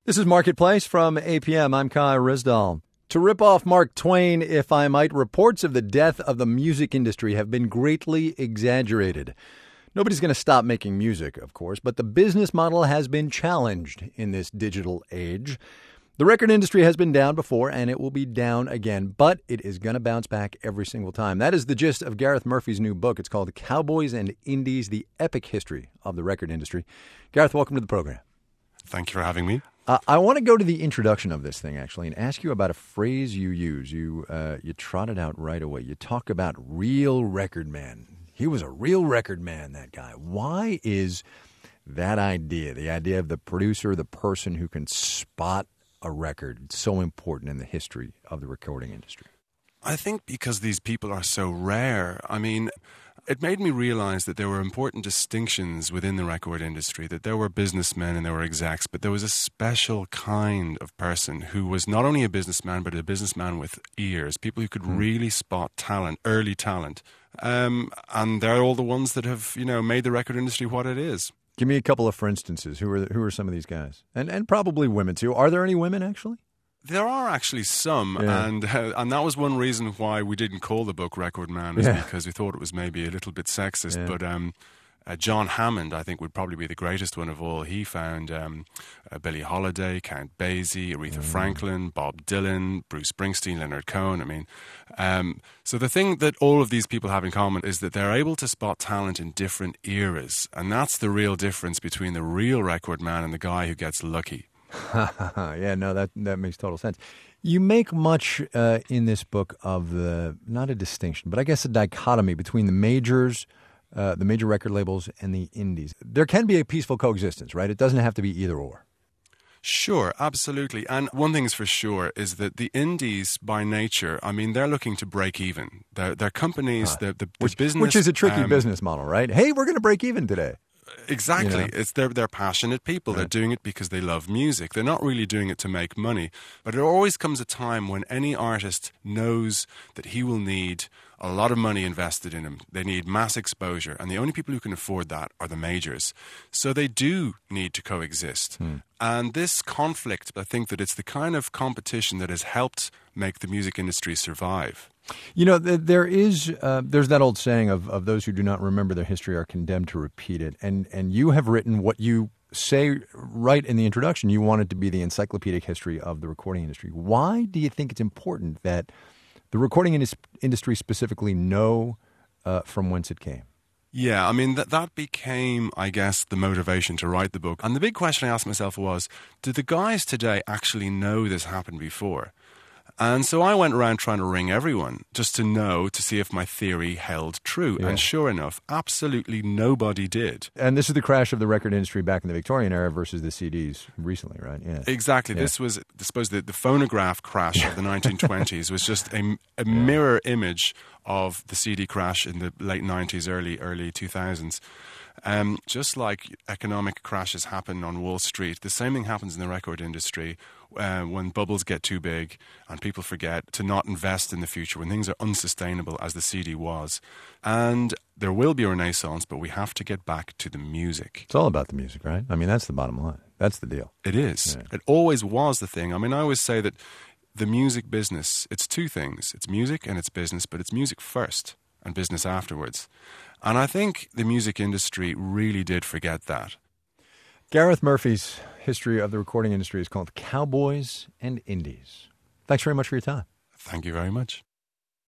This is Marketplace from APM. I'm Kai Ryssdal. To rip off Mark Twain, if I might, reports of the death of the music industry have been greatly exaggerated. Nobody's going to stop making music, of course, but the business model has been challenged in this digital age. The record industry has been down before, and it will be down again, but it is going to bounce back every single time. That is the gist of Gareth Murphy's new book. It's called Cowboys and Indies, The Epic History of the Record Industry. Gareth, welcome to the program. Thank you for having me. I want to go to the introduction of this thing, actually, and ask you about a phrase you use. You trot it out right away. You talk about real record man. He was a real record man, that guy. Why is that idea, the idea of the producer, the person who can spot a record, so important in the history of the recording industry? I think because these people are so rare. I mean, it made me realize that there were important distinctions within the record industry, that there were businessmen and there were execs, but there was a special kind of person who was not only a businessman, but a businessman with ears, people who could really spot talent, early talent. And they're all the ones that have, made the record industry what it is. Give me a couple of for instances. Who are some of these guys? And probably women, too. Are there any women, actually? There are actually some, Yeah. and that was one reason why we didn't call the book Record Man, is because we thought it was maybe a little bit sexist. Yeah. But John Hammond, I think, would probably be the greatest one of all. He found Billie Holiday, Count Basie, Aretha Franklin, Bob Dylan, Bruce Springsteen, Leonard Cohen. I mean, so the thing that all of these people have in common is that they're able to spot talent in different eras, and that's the real difference between the real record man and the guy who gets lucky. Yeah, no, that makes total sense. You make much in this book of not a distinction, but I guess a dichotomy between the majors, the major record labels, and the indies. There can be a peaceful coexistence, right? It doesn't have to be either or. Sure, absolutely. And one thing's for sure is that the indies, by nature, I mean, they're looking to break even. They're companies, the business... Which is a tricky business model, right? Hey, we're going to break even today. Exactly. It's they're passionate people. Right. They're doing it because they love music. They're not really doing it to make money. But there always comes a time when any artist knows that he will need a lot of money invested in him. They need mass exposure. And the only people who can afford that are the majors. So they do need to coexist. And this conflict, I think that it's the kind of competition that has helped make the music industry survive. There's that old saying of those who do not remember their history are condemned to repeat it. And you have written what you say right in the introduction. You want it to be the encyclopedic history of the recording industry. Why do you think it's important that the recording industry specifically know from whence it came? Yeah, I mean, that became, I guess, the motivation to write the book. And the big question I asked myself was, do the guys today actually know this happened before? And so I went around trying to ring everyone just to see if my theory held true. Yeah. And sure enough, absolutely nobody did. And this is the crash of the record industry back in the Victorian era versus the CDs recently, right? Yeah. Exactly. Yeah. This was, I suppose, the phonograph crash of the 1920s was just a mirror image of the CD crash in the late 90s, early 2000s. Just like economic crashes happen on Wall Street, the same thing happens in the record industry when bubbles get too big and people forget to not invest in the future, when things are unsustainable as the CD was. And there will be a renaissance, but we have to get back to the music. It's all about the music, right? I mean, that's the bottom line. That's the deal. It is. Yeah. It always was the thing. I mean, I always say that the music business, it's two things. It's music and it's business, but it's music first and business afterwards. And I think the music industry really did forget that. Gareth Murphy's history of the recording industry is called Cowboys and Indies. Thanks very much for your time. Thank you very much.